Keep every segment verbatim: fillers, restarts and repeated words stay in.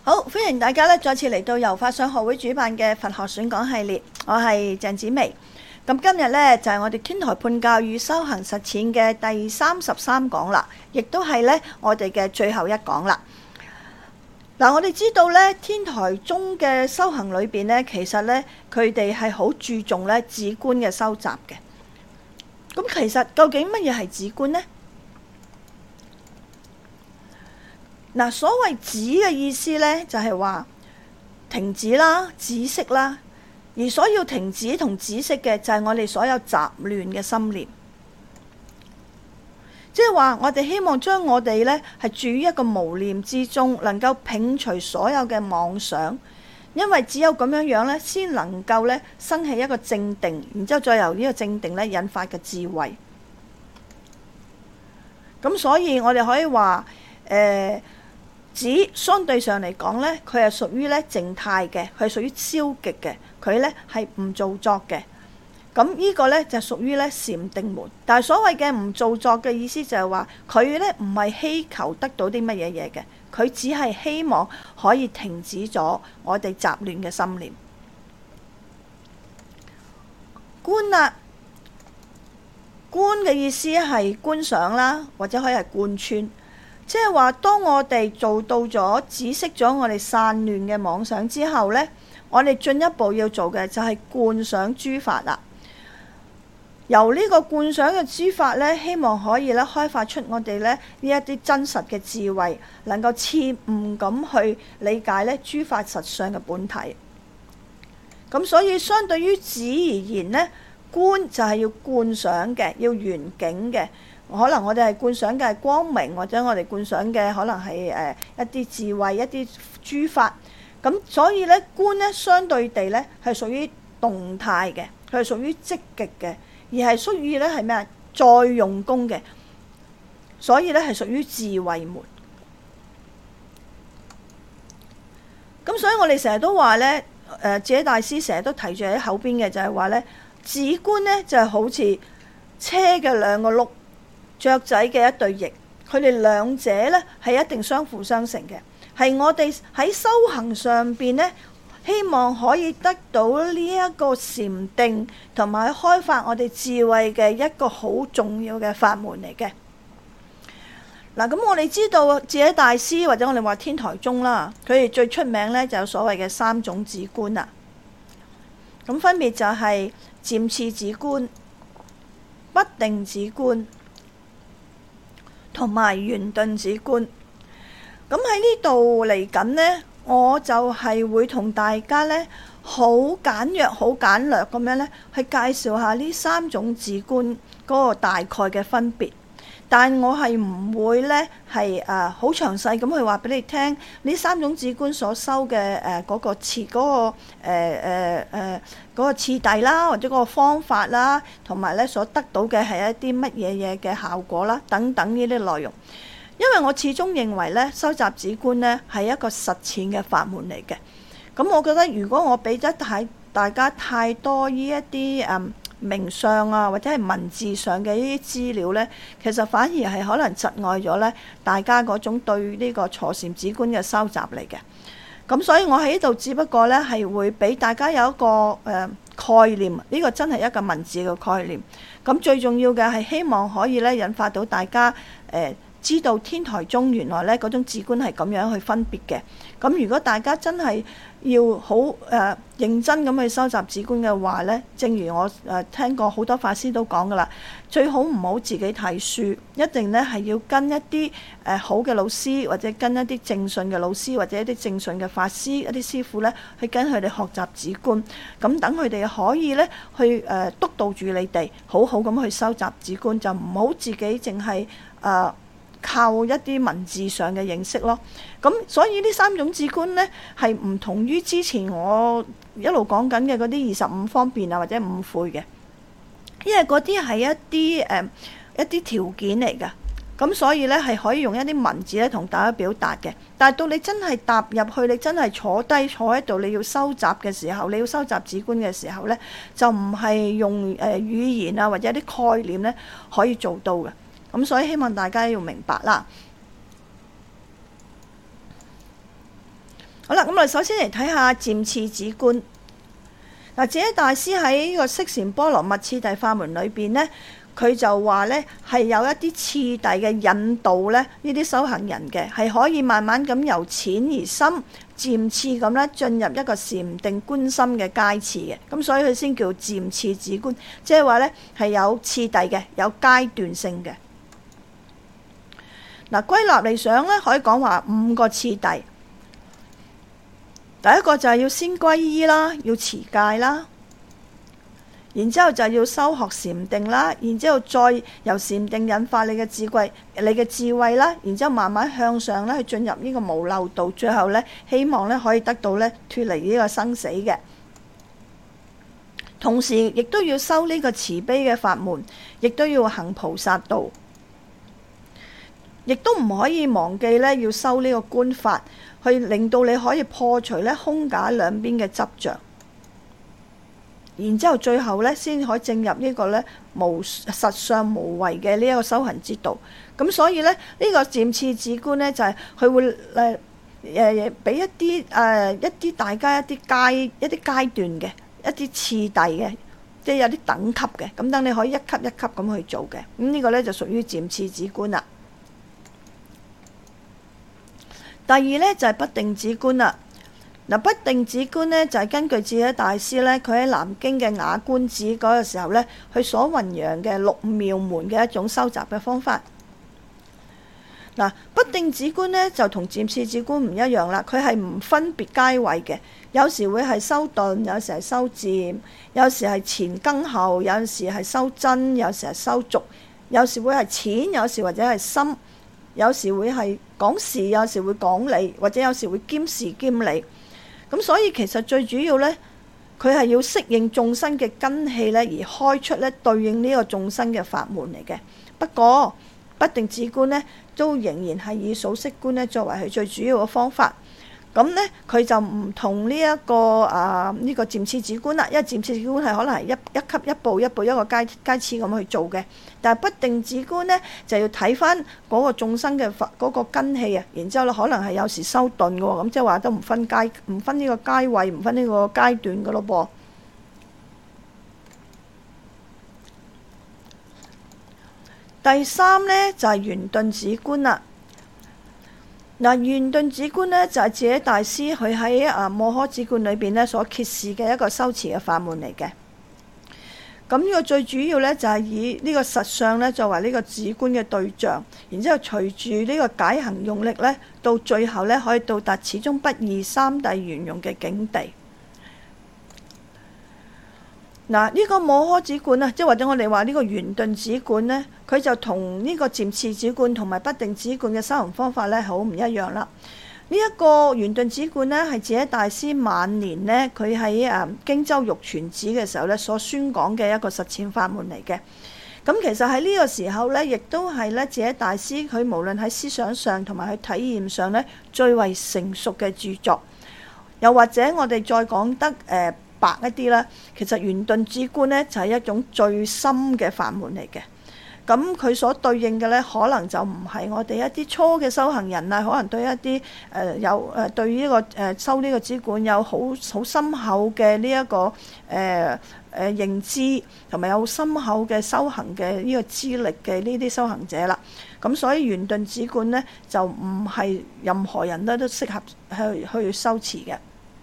好，歡迎大家咧再次嚟到由法相學會主辦嘅佛學選講系列，我係鄭紫薇。咁今日呢，就係、是、我哋天台判教與修行實踐嘅第三十三講啦，亦都係呢我哋嘅最後一講啦。嗱，我哋知道呢，天台宗嘅修行裏邊呢，其實呢，佢哋係好注重呢止觀嘅修習嘅。咁其實究竟乜嘢係止觀呢？嗱，所謂止嘅意思呢，就係話停止啦、止息啦，而所要停止同止息嘅就係我哋所有雜亂嘅心念，即係話我哋希望將我哋呢係住於一個無念之中，能夠摒除所有嘅妄想，因為只有咁樣樣呢，先能夠呢生起一個正定，然之後再由呢個正定呢引發嘅智慧。咁所以我哋可以話誒。呃止相對上嚟講呢，佢係屬於呢靜態嘅，佢係屬於消極嘅，佢呢係唔造作嘅。咁呢個呢，就屬於呢禪定門。但係所謂嘅唔造作嘅意思就係話，佢呢唔係希求得到啲乜嘢嘢嘅，佢只係希望可以停止咗我哋雜亂嘅心念。觀啦，觀嘅意思係觀想啦，或者可以係貫穿。即係話，當我哋做到咗止息咗我哋散亂嘅妄想之後呢，我哋進一步要做嘅就係觀想諸法啦。由呢個觀想嘅諸法呢，希望可以咧開發出我哋咧呢一啲真實嘅智慧，能夠徹悟咁去理解呢諸法實相嘅本體。咁所以相對於止而言呢，觀就係要觀想嘅，要圓景嘅。可能我哋係觀想嘅係光明，或者我哋觀想嘅可能係誒一啲智慧、一啲諸法。咁所以咧，觀咧相對地咧係屬於動態嘅，佢係屬於積極嘅，而係屬於咧係咩啊？再用功嘅，所以咧係屬於智慧門。咁所以我哋成日都話咧，誒智者大師成日都提住喺口邊嘅就係話咧，止觀咧就係好似車嘅兩個轆，雀仔嘅一對翼，佢哋兩者呢係一定相輔相成嘅，係我哋喺修行上邊呢，希望可以得到呢一個禪定同埋開發我哋智慧嘅一個好重要嘅法門嚟嘅。嗱，咁我哋知道智者大師或者我哋話天台宗啦，佢哋最出名呢就有所謂嘅三種止觀啦。咁分別就係漸次止觀、不定止觀同埋圓頓止觀。咁喺呢度嚟緊呢，我就係會同大家呢好簡約、好簡略咁樣呢去介紹下呢三種止觀嗰個大概嘅分別。但我係唔會呢係誒好詳細咁去話俾你聽呢三種止觀所修嘅誒嗰個次嗰、嗰個誒誒誒嗰個次第啦，或者嗰個方法啦，同埋呢所得到嘅係一啲乜嘢嘢嘅效果啦，等等呢啲內容。因為我始終認為呢修習止觀呢係一個實踐嘅法門嚟嘅。咁我覺得如果我俾得太大家太多呢一啲誒，嗯名相啊，或者係文字上嘅呢啲資料呢，其實反而係可能窒礙咗呢大家嗰種對呢個坐禪止觀嘅收集嚟嘅。咁所以我喺呢度只不過呢係會俾大家有一個誒、呃、概念，呢、這個真係一個文字嘅概念。咁最重要嘅係希望可以呢引發到大家誒、呃、知道天台宗原來呢嗰種止觀係咁樣去分別嘅。咁如果大家真係要好誒、呃、認真咁去收集止觀嘅話呢，正如我誒、呃、聽過好多法師都講噶啦，最好唔好自己睇書，一定呢係要跟一啲誒、呃、好嘅老師，或者跟一啲正信嘅老師，或者一啲正信嘅法師、一啲師傅呢，去跟佢哋學習止觀。咁等佢哋可以呢去誒、呃、督導住你哋，好好咁去收集止觀，就唔好自己淨係誒。呃靠一啲文字上嘅認識咯，咁所以呢三種止觀呢，係唔同於之前我一路講緊嘅嗰啲二十五方便啊，或者五悔嘅，因為嗰啲係一啲誒、呃、一啲條件嚟㗎，咁所以呢，係可以用一啲文字咧同大家表達嘅。但係到你真係踏入去，你真係坐低坐喺度，你要收集嘅時候，你要收集止觀嘅時候呢，就唔係用誒、呃、語言啊或者一啲概念呢可以做到嘅。咁所以希望大家要明白啦。 好啦，咁我哋首先嚟睇下漸次止觀。嗱，智者大師喺呢個釋禪波羅蜜次第法門裏邊呢，佢就話呢係有一啲次第嘅引導呢，呢啲修行人嘅係可以慢慢咁由淺而深，漸次咁咧進入一個禪定觀心嘅階次嘅，咁所以佢先叫漸次止觀，即係話呢係有次第嘅，有階段性嘅。嗱，歸納嚟想呢，可以講話五個次第。第一個就係要先歸依啦，要持戒啦，然之後就要修學禪定啦，然之後再由禪定引發你嘅智慧，你嘅智慧啦，然之後慢慢向上咧去進入呢個無漏道，最後咧希望咧可以得到咧脫離呢個生死嘅。同時亦都要修呢個慈悲嘅法門，亦都要行菩薩道，亦都唔可以忘記咧要修呢個觀法，去令到你可以破除咧空假兩邊嘅執着，然之後最後咧先可以進入呢個咧無實相無為嘅呢一個修行之道。咁所以咧呢、這個漸次止觀咧就係、是、佢會誒誒俾一啲誒、呃、一啲大家一啲階一啲階段嘅一啲次第嘅，即係有啲等級嘅，咁等你可以一級一級咁去做嘅。咁、這個、呢個咧就屬於漸次止觀啦。第二呢，就係、是、不定止觀啦。嗱，不定止觀呢，就係、是、根據智者大師呢，佢喺南京嘅瓦官寺嗰個時候呢，佢所弘揚嘅六妙門嘅一種修習嘅方法。嗱，不定止觀呢，就同漸次止觀唔一樣啦，佢係唔分別階位嘅，有時會係修頓，有時係修漸，有時係前更後，有時係修真，有時係修續，有時會係淺，有時或者係深。有時會係講事，有時會講理，或者有時會兼事兼理。咁所以其實最主要呢，佢係要適應眾生嘅根器呢，而開出呢對應呢個眾生嘅法門嚟嘅。不過不定止觀呢，都仍然係以數息觀呢作為佢最主要嘅方法。咁呢，佢就唔同呢、這、一個啊呢、這個漸次止觀啦，因為漸次止觀係可能係一一級一步一步一個階階次咁去做嘅，但係不定止觀呢，就要睇翻嗰個眾生嘅法嗰個根器啊，然之後咧可能係有時修頓嘅喎，咁即係話都唔分階唔分呢個階位，唔分呢個階段嘅咯噃。第三呢，就係、是、圓頓止觀啦。嗱，圓頓止觀呢，就係智者大師佢喺啊摩訶止觀裏邊呢所揭示嘅一個修持嘅法門嚟嘅。咁呢個最主要呢，就係以呢個實相呢作為呢個止觀嘅對象，然之後隨住呢個解行用力呢，到最後呢可以到達始終不二三諦圓融嘅境地。嗱，呢個摩訶止觀啊，即係或者我哋話呢個圓頓止觀呢，佢就同呢個漸次止觀同埋不定止觀嘅修行方法呢，好唔一樣啦。呢、這、一個圓頓止觀呢，係智者大師晚年呢，佢喺誒荊州玉泉寺嘅時候呢所宣講嘅一個實踐法門嚟嘅。咁其實喺呢個時候呢，亦都係呢智者大師佢無論喺思想上同埋喺體驗上呢，最為成熟嘅著作。又或者我哋再講得誒、呃白一啲啦，其實圓頓止觀呢就係一種最深嘅法門嚟嘅。咁佢所對應嘅呢，可能就唔係我哋一啲初嘅修行人啊，可能對一啲誒、呃、有誒、呃、對呢、這個誒、呃、修呢個止觀有好好深厚嘅呢一個誒誒、呃呃、認知，同埋有深厚嘅修行嘅呢個資歷嘅呢啲修行者啦。咁所以圓頓止觀呢，就唔係任何人咧都適合去去修持嘅。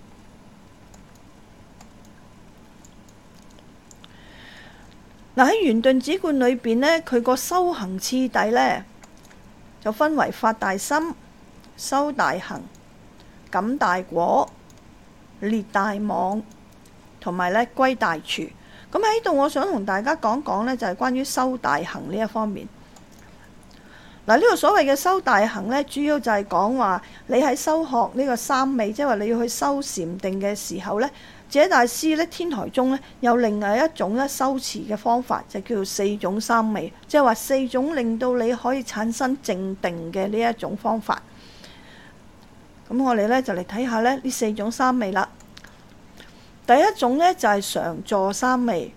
嗱，喺圓頓止觀裏邊呢，佢個修行次第呢，就分為發大心、修大行、感大果、列大網同埋咧歸大處。咁喺度我想同大家講講呢，就係關於修大行呢一方面。嗱，呢個所謂嘅修大行呢，主要就係講話你喺修學呢個三昧，即係話你要去修禪定嘅時候呢，智者大師咧天台宗咧有另外一種咧修持嘅方法，就叫做四種三昧，即係話四種令到你可以產生靜定嘅呢一種方法。咁我哋咧就嚟睇下咧呢四種三昧啦。第一種咧就係常坐三昧，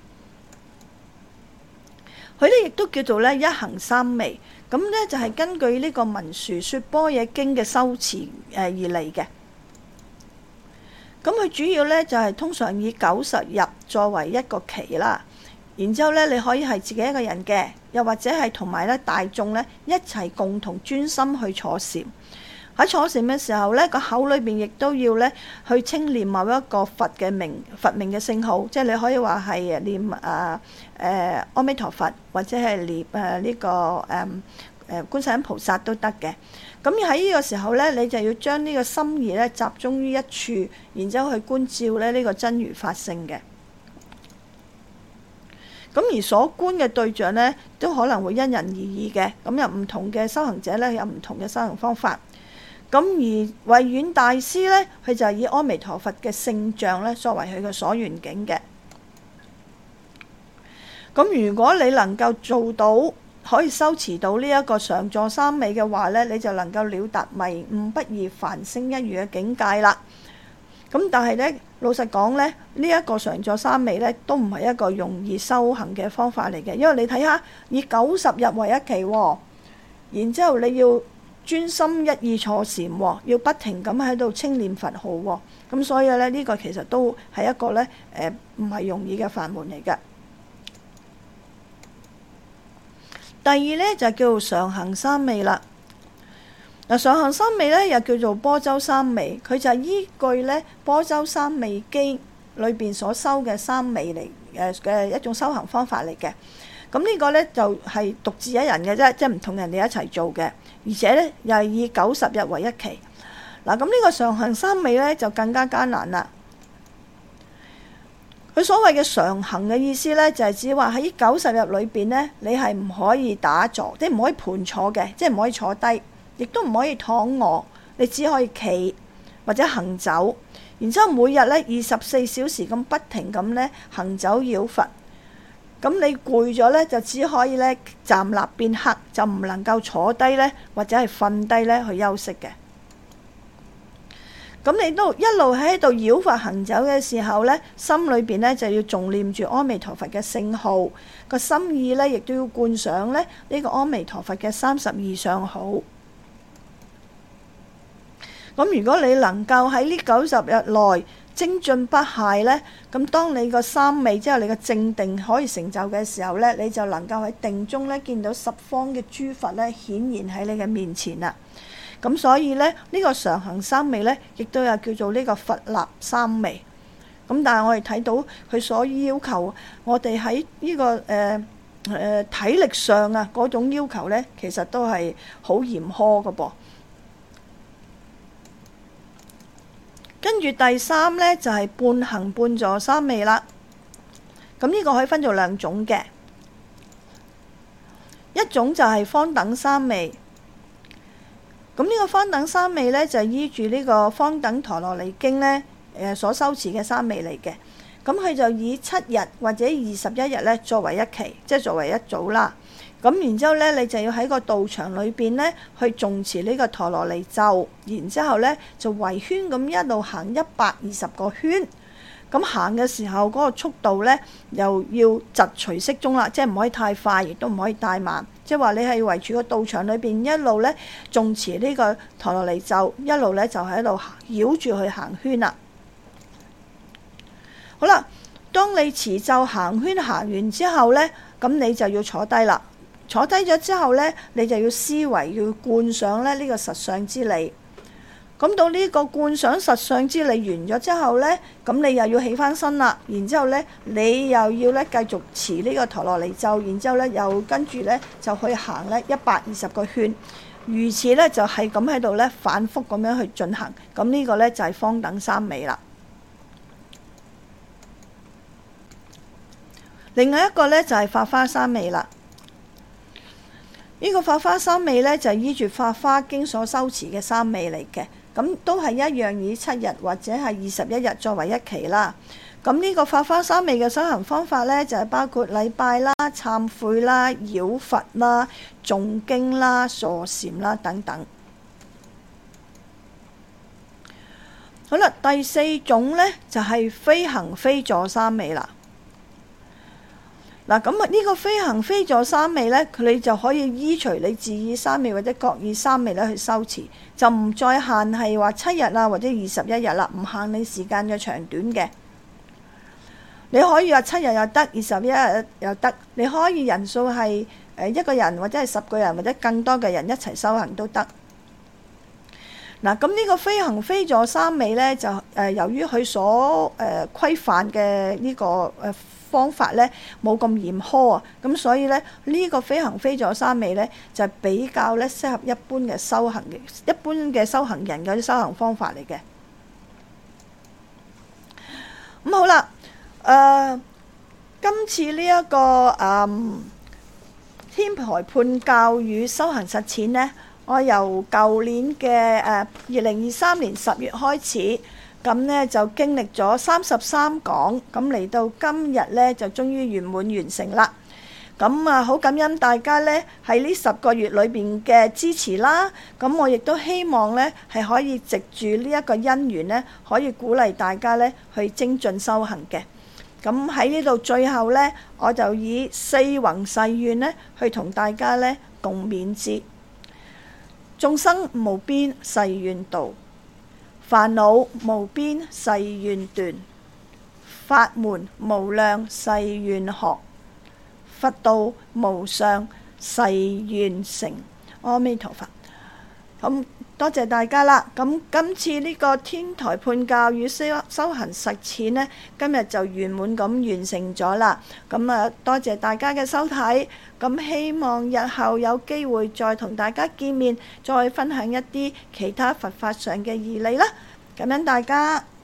佢咧亦都叫做咧一行三昧。咁咧就係根據呢個文殊說般若經嘅修持誒而嚟嘅。 咁佢主要呢，就係、是、通常以九十日作為一個期啦。然之後呢，你可以係自己一個人嘅，又或者係同埋咧大眾呢一齊共同專心去坐禪。喺坐禪嘅時候呢，個口裏邊亦都要呢去稱念某一個佛嘅名，佛名嘅聖號，即係你可以話係念誒誒、呃呃、阿彌陀佛，或者係念誒呢、呃這個誒誒、呃、觀世音菩薩都得嘅。咁喺呢個時候呢，你就要將呢個心意呢集中於一處，然之後去觀照咧呢個真如法性嘅。咁而所觀嘅對象呢，都可能會因人而異嘅。咁有唔同嘅修行者呢，有唔同嘅修行方法。咁而慧遠大師呢，佢就係以阿彌陀佛嘅聖像呢作為佢嘅所緣境嘅。咁如果你能夠做到可以修持到呢一個常坐三昧嘅話呢，你就能夠了達迷悟不二梵聲一如嘅境界啦。咁但係呢，老實講呢，呢、這、一個常坐三昧呢，都唔係一個容易修行嘅方法嚟嘅，因為你睇下以九十日為一期、哦，然之後你要專心一意坐禪、哦，要不停咁喺度稱念佛號、哦，咁所以呢，呢、這個其實都係一個呢誒唔係容易嘅法門嚟嘅。第二呢，就叫做常行三昧啦。嗱，常行三昧咧又叫做般舟三昧，佢就係依據咧般舟三昧經裏邊所修嘅三昧嚟誒嘅一種修行方法嚟嘅。咁呢個咧就係、是、獨自一人嘅啫，即係唔同人哋一齊做嘅，而且咧又係以九十日為一期。嗱，咁呢個常行三昧咧就更加艱難啦。佢所謂嘅常行嘅意思咧，就係指話喺九十日裏邊咧，你係唔可以打坐，即係唔可以盤坐嘅，即係唔可以坐低。亦都唔可以躺臥，你只可以企或者行走，然之後每日咧二十四小時咁不停咁咧行走繞佛。咁你攰咗咧，就只可以咧站立片刻，就唔能夠坐低咧或者係瞓低咧去休息嘅。咁你都一路喺度繞佛行走嘅時候咧，心裏邊咧就要重念住阿彌陀佛嘅聖號，個心意咧亦都要觀想咧呢個阿彌陀佛嘅三十二相好。咁如果你能夠喺呢九十日內精進不懈呢，咁當你個三昧即係你個正定可以成就嘅時候呢，你就能夠喺定中呢見到十方嘅諸佛呢顯現喺你嘅面前啦。咁所以呢，呢、呢個常行三昧呢，亦都有叫做呢個佛立三昧。咁但係我哋睇到佢所要求我哋喺呢個誒誒、呃呃、體力上啊嗰種要求呢，其實都係好嚴苛㗎噃。跟住第三呢，就係、是、半行半坐三昧啦。咁呢個可以分做兩種嘅，一種就係方等三昧。咁呢個方等三昧呢，就係、是、依住呢個方等陀羅尼經呢誒所修持嘅三昧嚟嘅。咁佢就以七日或者二十一日呢作為一期，即係作為一組啦。咁然之後呢，你就要喺個道場裏邊呢去誦持呢個陀羅尼咒，然之後呢就圍圈咁一路行一百二十個圈。咁行嘅時候嗰、那個速度呢又要疾隨適中啦，即係唔可以太快，亦都唔可以太慢。即係話你係圍住個道場裏邊一路呢誦持呢個陀羅尼咒，一路呢就喺度繞住去行圈啦。好啦，當你持咒行圈行完之後呢，咁你就要坐低啦。坐低咗之後呢，你就要思維，要觀想咧呢個實相之理。咁到呢個觀想實相之理完咗之後呢，咁你又要起翻身啦。然之後呢，你又要咧繼續持呢個陀羅尼咒，然之後呢，又跟住呢就去行呢一百二十個圈。如此呢，就係咁喺度呢反覆咁樣去進行。咁呢個呢，就係方等三昧啦。另外一個呢，就係法華三昧啦。呢個法華三昧呢，就係依住《法華經》所修持嘅三昧嚟嘅，咁都係一樣以七日或者係二十一日作為一期啦。咁呢個法華三昧嘅修行方法呢，就係包括禮拜啦、懺悔啦、繞佛啦、誦經啦、坐禪啦等等。好啦，第四種呢，就係非行非坐三昧啦。 嗱，咁啊呢個飛行非助三昧呢，佢你就可以依隨你自意三昧或者各意三昧咧去修持，就唔再限係話七日啊或者二十一日啦，唔限你時間嘅長短嘅。你可以話七日又得，二十一日又得，你可以人數係誒一個人或者係十個人或者更多嘅人一齊修行都得。嗱，咁呢個飛行非助三昧呢，就誒由於佢所誒規範嘅呢個誒方法呢冇咁嚴苛啊，咁所以呢，呢個飛行非助三昧呢，就比較呢適合一般嘅修行嘅一般嘅修行人嘅啲修行方法嚟嘅。咁好啦。誒、呃，今次呢、這、一個誒、嗯、天台判教與修行實踐呢，我由舊年嘅誒二零二三年十月開始，咁呢就經歷咗三十三講，咁嚟到今日呢，就終於圓滿完成啦。咁啊，好感恩大家呢喺呢十個月裏邊嘅支持啦。咁我亦都希望呢係可以藉住呢一個因緣呢，可以鼓勵大家呢去精進修行嘅。咁喺呢度最後呢，我就以四弘誓願呢去同大家呢共勉之。眾生無邊誓願度，煩惱無邊誓願斷，法門無量誓願學，佛道無上誓願成。阿彌陀佛。咁多謝大家啦。咁今次呢個天台判教與修修行實踐呢，今日就圓滿咁完成咗啦。咁啊，多謝大家嘅收睇。咁希望日後有機會再同大家見面，再分享一啲其他佛法上嘅義理啦。感恩大家。